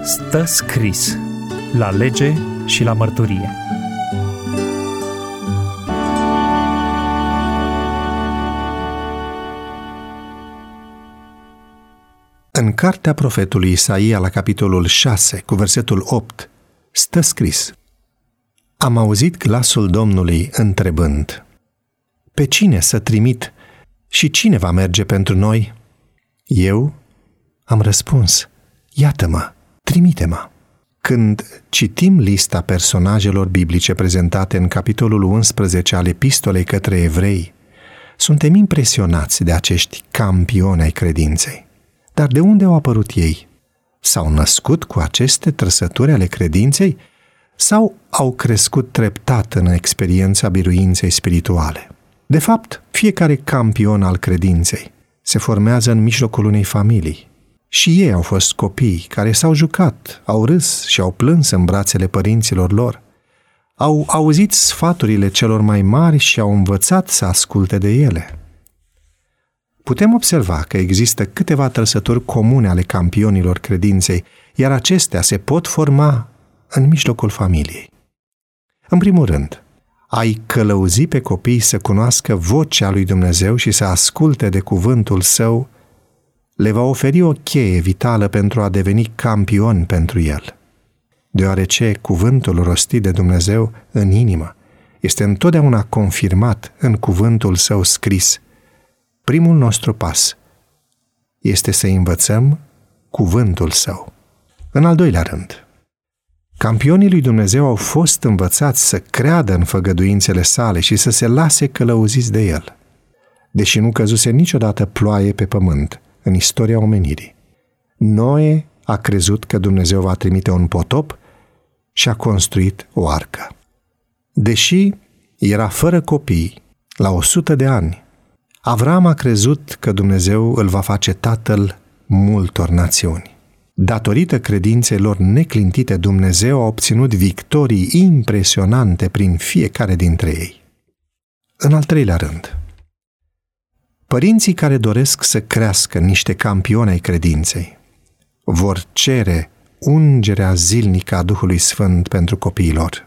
Stă scris la lege și la mărturie. În cartea profetului Isaia, la capitolul 6, cu versetul 8, stă scris: Am auzit glasul Domnului întrebând: Pe cine să trimit și cine va merge pentru noi? Eu am răspuns: Iată-mă, trimite-mă. Când citim lista personajelor biblice prezentate în capitolul 11 al epistolei către evrei, suntem impresionați de acești campioni ai credinței. Dar de unde au apărut ei? S-au născut cu aceste trăsături ale credinței sau au crescut treptat în experiența biruinței spirituale? De fapt, fiecare campion al credinței se formează în mijlocul unei familii. Și ei au fost copii care s-au jucat, au râs și au plâns în brațele părinților lor. Au auzit sfaturile celor mai mari și au învățat să asculte de ele. Putem observa că există câteva trăsături comune ale campionilor credinței, iar acestea se pot forma în mijlocul familiei. În primul rând, ai călăuzi pe copii să cunoască vocea lui Dumnezeu și să asculte de cuvântul Său, le va oferi o cheie vitală pentru a deveni campioni pentru El. Deoarece cuvântul rostit de Dumnezeu în inimă este întotdeauna confirmat în cuvântul Său scris, primul nostru pas este să învățăm cuvântul Său. În al doilea rând, campionii lui Dumnezeu au fost învățați să creadă în făgăduințele Sale și să se lase călăuziți de El. Deși nu căzuse niciodată ploaie pe pământ în istoria omenirii, Noe a crezut că Dumnezeu va trimite un potop și a construit o arcă. Deși era fără copii, la 100 de ani, Avram a crezut că Dumnezeu îl va face tatăl multor națiuni. Datorită credinței lor neclintite, Dumnezeu a obținut victorii impresionante prin fiecare dintre ei. În al treilea rând, părinții care doresc să crească niște campioni ai credinței vor cere ungerea zilnică a Duhului Sfânt pentru copiii lor.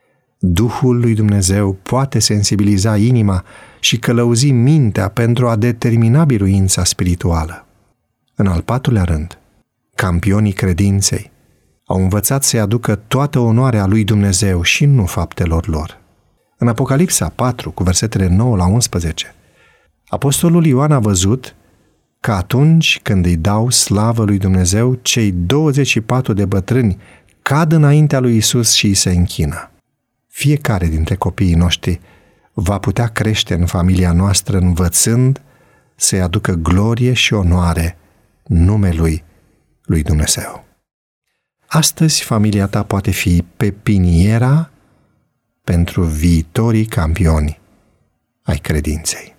Duhul lui Dumnezeu poate sensibiliza inima și călăuzi mintea pentru a determina biruința spirituală. În al patrulea rând, campionii credinței au învățat să-i aducă toată onoarea lui Dumnezeu și nu faptelor lor. În Apocalipsa 4, cu versetele 9 la 11, Apostolul Ioan a văzut că atunci când îi dau slavă lui Dumnezeu, cei 24 de bătrâni cad înaintea lui Isus și îi se închină. Fiecare dintre copiii noștri va putea crește în familia noastră învățând să-i aducă glorie și onoare numelui lui Dumnezeu. Astăzi familia ta poate fi pepiniera pentru viitorii campioni ai credinței.